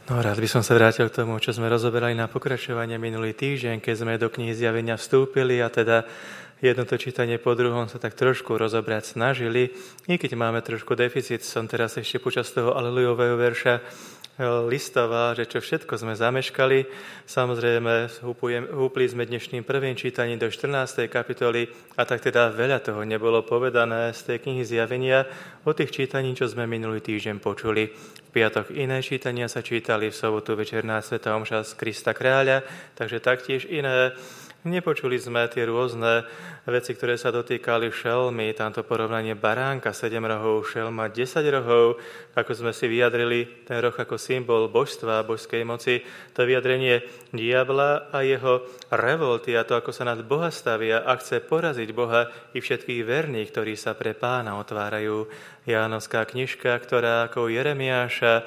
No, rád by som sa vrátil k tomu, čo sme rozoberali na pokračovanie minulý týždeň, keď sme do knihy Zjavenia vstúpili a teda jedno to čítanie po druhom sa tak trošku rozobrať snažili. I keď máme trošku deficit, som teraz ešte počas toho alelujového verša listoval, že čo všetko sme zameškali. Samozrejme, húpli sme dnešným prvým čítaním do 14. kapitoly a tak teda veľa toho nebolo povedané z tej knihy Zjavenia o tých čítaní, čo sme minulý týždeň počuli. V piatok iné čítania sa čítali, v sobotu večerná svätá omša z Krista kráľa, takže taktiež iné. Nepočuli sme tie rôzne veci, ktoré sa dotýkali šelmy, tamto porovnanie baránka 7 rohov, šelma 10 rohov, ako sme si vyjadrili ten roh ako symbol božstva, božskej moci, to vyjadrenie diabla a jeho revolty a to, ako sa nad Boha stavia a chce poraziť Boha i všetkých verných, ktorí sa pre Pána otvárajú. Jánovská knižka, ktorá ako Jeremiáša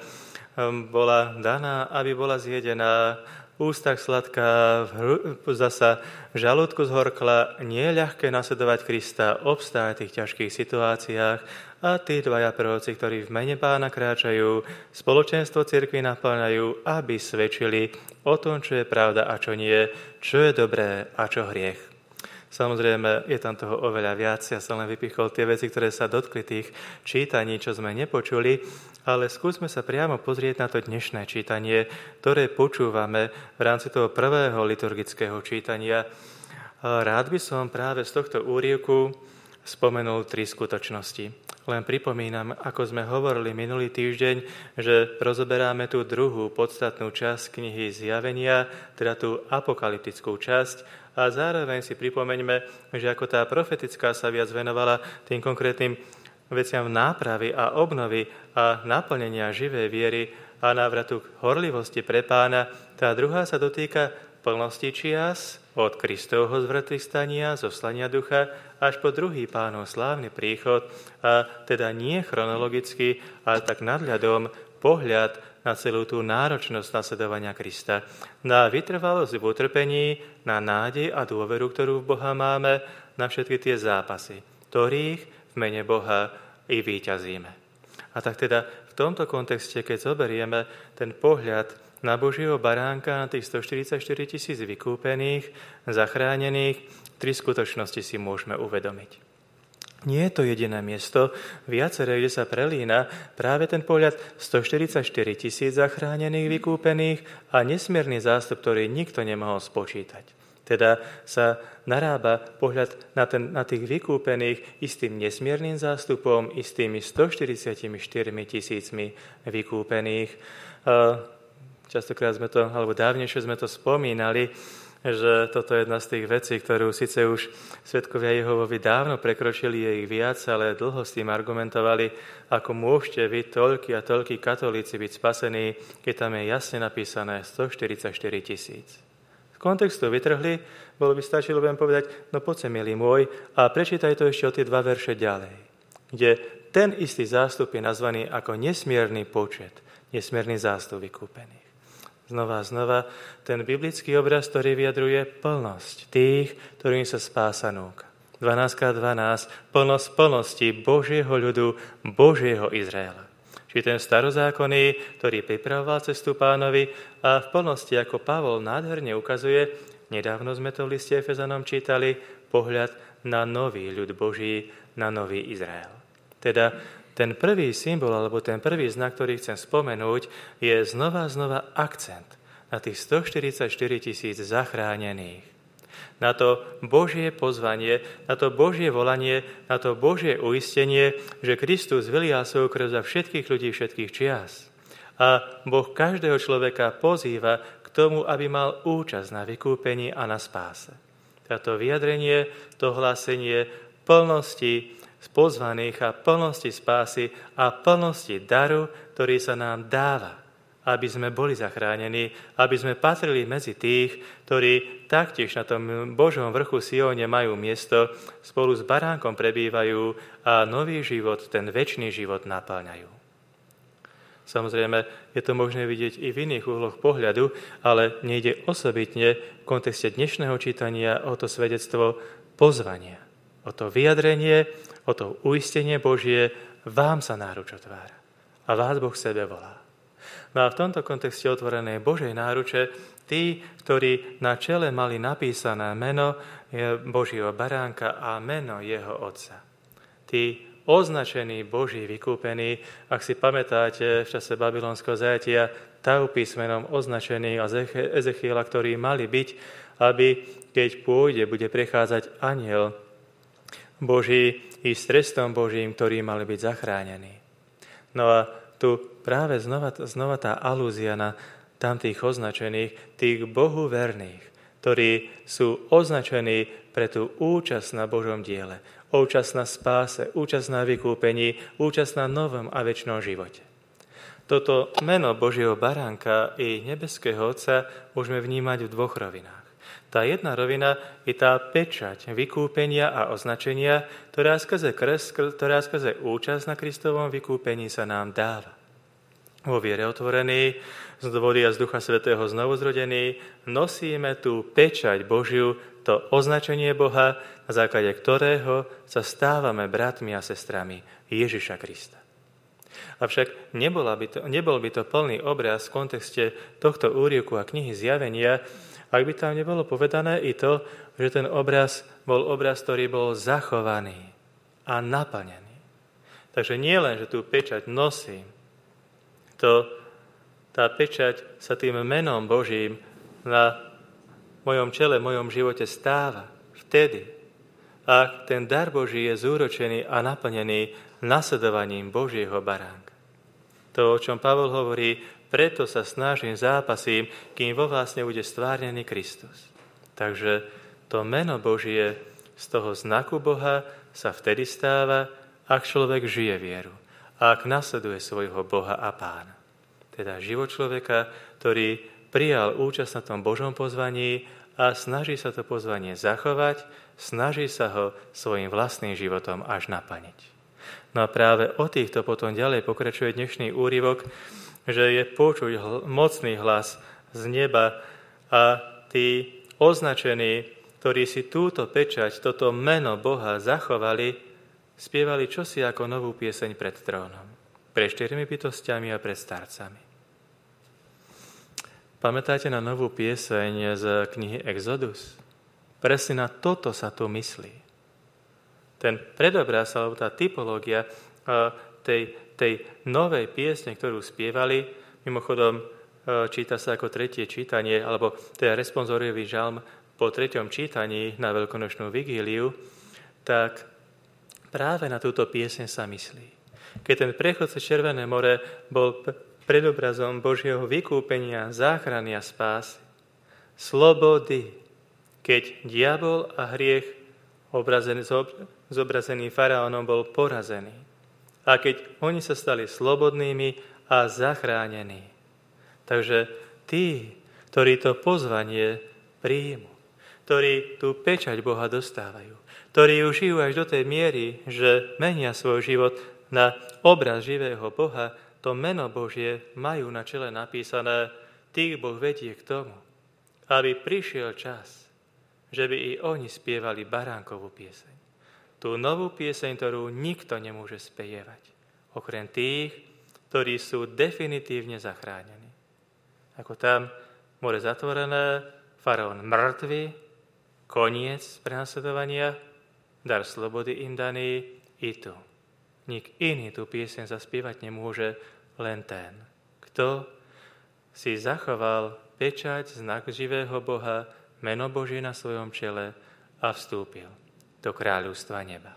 bola daná, aby bola zjedená, ústach sladká, zasa v žalúdku zhorkla, nie je ľahké nasledovať Krista, obstáť v tých ťažkých situáciách a tí dvaja proroci, ktorí v mene Pána kráčajú, spoločenstvo cirkvi naplňajú, aby svedčili o tom, čo je pravda a čo nie, čo je dobré a čo hriech. Samozrejme, je tam toho oveľa viac, ja som len vypichol tie veci, ktoré sa dotkli tých čítaní, čo sme nepočuli, ale skúsme sa priamo pozrieť na to dnešné čítanie, ktoré počúvame v rámci toho prvého liturgického čítania. Rád by som práve z tohto úryvku spomenul 3 skutočnosti. Len pripomínam, ako sme hovorili minulý týždeň, že rozoberáme tú druhú podstatnú časť knihy Zjavenia, teda tú apokalyptickú časť, a zároveň si pripomeňme, že ako tá profetická sa viac venovala tým konkrétnym veciam nápravy a obnovy a naplnenia živej viery a návratu k horlivosti pre Pána, tá druhá sa dotýka plnosti čias od Kristovho zmŕtvychvstania, zoslania ducha, až po druhý Pánov slávny príchod, a teda nie chronologicky, ale tak nadhľadom pohľad na celú tú náročnosť nasledovania Krista, na vytrvalosť v utrpení, na nádej a dôveru, ktorú v Boha máme, na všetky tie zápasy, ktorých v mene Boha i víťazíme. A tak teda v tomto kontexte, keď zoberieme ten pohľad na Božieho baránka, na tých 144 000 vykúpených, zachránených, 3 skutočnosti si môžeme uvedomiť. Nie je to jediné miesto, viaceré, kde sa prelína práve ten pohľad 144 000 zachránených, vykúpených a nesmierny zástup, ktorý nikto nemohol spočítať. Teda sa narába pohľad na tých vykúpených istým nesmiernym zástupom, istými 144 000 vykúpených. Častokrát sme to, alebo dávnejšie sme to spomínali, že toto je jedna z tých vecí, ktorú síce už svedkovia Jehovovi dávno prekročili, je ich viac, ale dlho s tým argumentovali, ako môžete vy toľky a toľky katolíci byť spasení, keď tam je jasne napísané 144 000. Z kontextu vytrhli, bolo by stačilo len povedať, no poď sem, milý môj, a prečítaj to ešte o tie 2 verše ďalej, kde ten istý zástup je nazvaný ako nesmierny počet, nesmierny zástup vykúpených. Znova ten biblický obraz, ktorý vyjadruje plnosť tých, ktorým sa spása núka. 12x12, plnosť plnosti Božieho ľudu, Božieho Izraela. Čiže ten starozákonný, ktorý pripravoval cestu Pánovi a v plnosti, ako Pavol nádherne ukazuje, nedávno sme to v liste Efezanom čítali, pohľad na nový ľud Boží, na nový Izrael. Teda ten prvý symbol, alebo ten prvý znak, ktorý chcem spomenúť, je znova akcent na tých 144 000 zachránených. Na to Božie pozvanie, na to Božie volanie, na to Božie uistenie, že Kristus vylial svoju krv za všetkých ľudí všetkých čias. A Boh každého človeka pozýva k tomu, aby mal účasť na vykúpení a na spáse. Táto vyjadrenie, to hlásenie plnosti pozvaných a plnosti spásy a plnosti daru, ktorý sa nám dáva, aby sme boli zachránení, aby sme patrili medzi tých, ktorí taktiež na tom Božom vrchu Sióne majú miesto, spolu s baránkom prebývajú a nový život, ten večný život naplňajú. Samozrejme, je to možné vidieť i v iných uhloch pohľadu, ale nejde osobitne v kontexte dnešného čítania o to svedectvo pozvania, o to vyjadrenie, o to uistenie Božie, vám sa náruč otvára a vás Boh sebe volá. No a v tomto kontexte otvorenej Božej náruče, tí, ktorí na čele mali napísané meno Božieho baránka a meno jeho otca. Tí označení Boží vykúpení, ak si pamätáte v čase babylonského zajatia, tá písmenom označený Ezechiela, ktorí mali byť, aby keď pôjde, bude prechádzať anjel Boží i s trestom Božím, ktorí mali byť zachránení. No a tu práve znova tá alúzia na tamtých označených, tých Bohu verných, ktorí sú označení pre tú účasť na Božom diele, účasť na spáse, účasť na vykúpení, účasť na novom a večnom živote. Toto meno Božieho baránka i nebeského Otca môžeme vnímať v dvoch rovinách. Tá jedna rovina je tá pečať vykúpenia a označenia, ktorá skrze účasť na Kristovom vykúpení sa nám dáva. Vo viere otvorený, z vody a z Ducha Svätého znovuzrodený, nosíme tú pečať Božiu, to označenie Boha, na základe ktorého sa stávame bratmi a sestrami Ježiša Krista. Avšak nebol by to plný obraz v kontexte tohto úryvku a knihy Zjavenia, ak by tam nebolo povedané i to, že ten obraz bol obraz, ktorý bol zachovaný a naplnený. Takže nie len, že tú pečať nosím, tá pečať sa tým menom Božím na mojom čele, mojom živote stáva vtedy, ak ten dar Boží je zúročený a naplnený nasledovaním Božieho baránka. To, o čom Pavol hovorí, preto sa snažím, zápasím, kým vo vás nebude stvárnený Kristus. Takže to meno Božie z toho znaku Boha sa vtedy stáva, ak človek žije vieru, ak nasleduje svojho Boha a Pána. Teda život človeka, ktorý prijal účasť na tom Božom pozvaní a snaží sa to pozvanie zachovať, snaží sa ho svojim vlastným životom až naplniť. No a práve o týchto potom ďalej pokračuje dnešný úryvok, že je počuť mocný hlas z neba a tí označení, ktorí si túto pečať, toto meno Boha zachovali, spievali čosi ako novú pieseň pred trónom. Pre 4 bytostiami a pred starcami. Pamätáte na novú pieseň z knihy Exodus? Presne na toto sa tu myslí. Ten predobraz, alebo tá typológia tej novej piesne, ktorú spievali, mimochodom číta sa ako tretie čítanie, alebo teda responsoriový žalm po 3. čítaní na veľkonočnú vigíliu, tak práve na túto pieseň sa myslí. Keď ten prechod cez Červené more bol predobrazom Božieho vykúpenia, záchrany a spásy, slobody, keď diabol a hriech zobrazený faraónom bol porazený. A keď oni sa stali slobodnými a zachránení. Takže tí, ktorí to pozvanie príjmu, ktorí tú pečať Boha dostávajú, ktorí ju žijú až do tej miery, že menia svoj život na obraz živého Boha, to meno Božie majú na čele napísané, tých Boh vedie k tomu, aby prišiel čas, že by i oni spievali baránkovú pieseň. Tú novú pieseň, ktorú nikto nemôže spievať, okrem tých, ktorí sú definitívne zachránení. Ako tam more zatvorené, faraón mŕtvy, koniec prenasledovania, dar slobody im daný i tu. Nik iný tú pieseň zaspievať nemôže, len ten, kto si zachoval pečať, znak živého Boha, meno Božie na svojom čele a vstúpil do kráľovstva neba.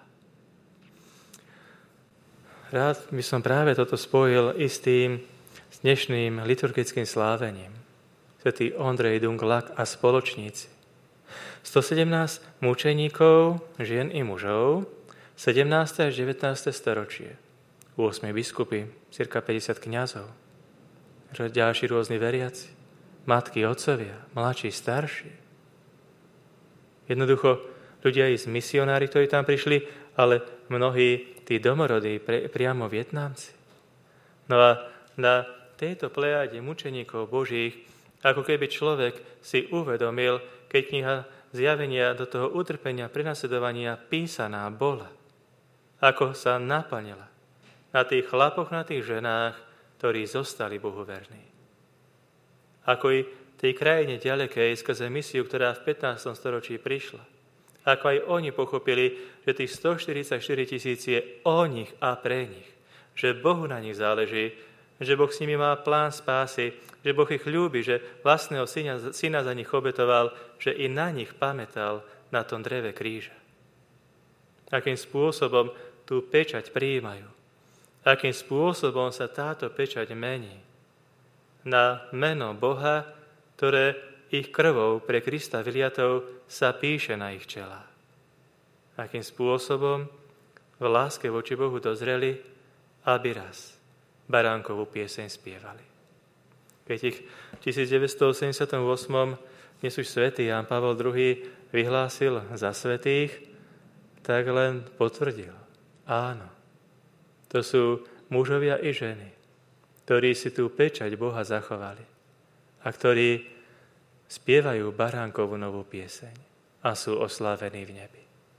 Rád by som práve toto spojil i s dnešným liturgickým slávením. Svätý Ondrej Dunglak a spoločníci. 117 mučeníkov, žien i mužov, 17. až 19. storočie. 8 biskupy, cirka 50 kňazov, ďalší rôzni veriaci, matky, otcovia, mladší, starší. Jednoducho, ľudia aj z misionári, ktorí tam prišli, ale mnohí tí domorodí, priamo Vietnamci. No a na tejto plejáde mučeníkov Božích, ako keby človek si uvedomil, keď kniha Zjavenia do toho utrpenia, prenasledovania písaná bola, ako sa naplnila na tých chlapoch, na tých ženách, ktorí zostali Bohu verní. Ako i tej krajine ďalekej skrze misiu, ktorá v 15. storočí prišla. Ako aj oni pochopili, že tých 144 000 je o nich a pre nich. Že Bohu na nich záleží, že Boh s nimi má plán spásy, že Boh ich ľúbi, že vlastného syna za nich obetoval, že i na nich pamätal na tom dreve kríža. Akým spôsobom tú pečať prijímajú. Akým spôsobom sa táto pečať mení na meno Boha, ktoré ich krvou pre Krista vyliatou sa píše na ich čelách. Akým spôsobom v láske voči Bohu dozreli, aby raz baránkovú pieseň spievali. Keď ich v 1988 dnes už svätý Ján Pavol II vyhlásil za svätých, tak len potvrdil. Áno, to sú mužovia i ženy, ktorí si tú pečať Boha zachovali a ktorí spievajú baránkovú novú pieseň a sú oslávení v nebi.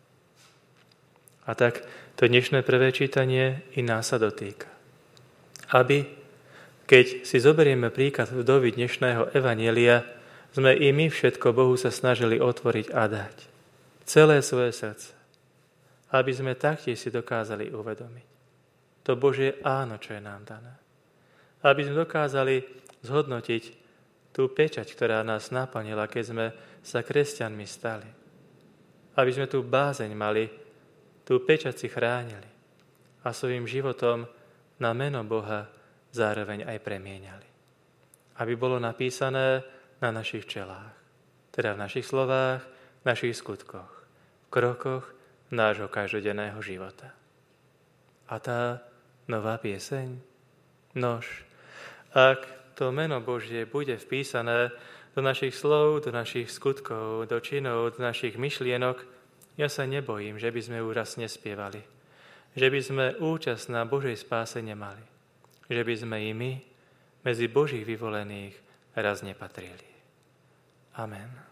A tak to dnešné prvé čítanie i nás sa dotýka. Aby, keď si zoberieme príklad vdovy dnešného evanjelia, sme i my všetko Bohu sa snažili otvoriť a dať. Celé svoje srdce. Aby sme taktiež si dokázali uvedomiť to Božie áno, čo je nám dané. Aby sme dokázali zhodnotiť tú pečať, ktorá nás naplnila, keď sme sa kresťanmi stali. Aby sme tú bázeň mali, tú pečať si chránili a svojím životom na meno Boha zároveň aj premieniali. Aby bolo napísané na našich čelách, teda v našich slovách, v našich skutkoch, v krokoch nášho každodenného života. A tá nová pieseň? Nož, ak to meno Božie bude vpísané do našich slov, do našich skutkov, do činov, do našich myšlienok, ja sa nebojím, že by sme ju raz nespievali. Že by sme účasť na Božej spáse nemali. Že by sme i my medzi Božích vyvolených raz nepatrili. Amen.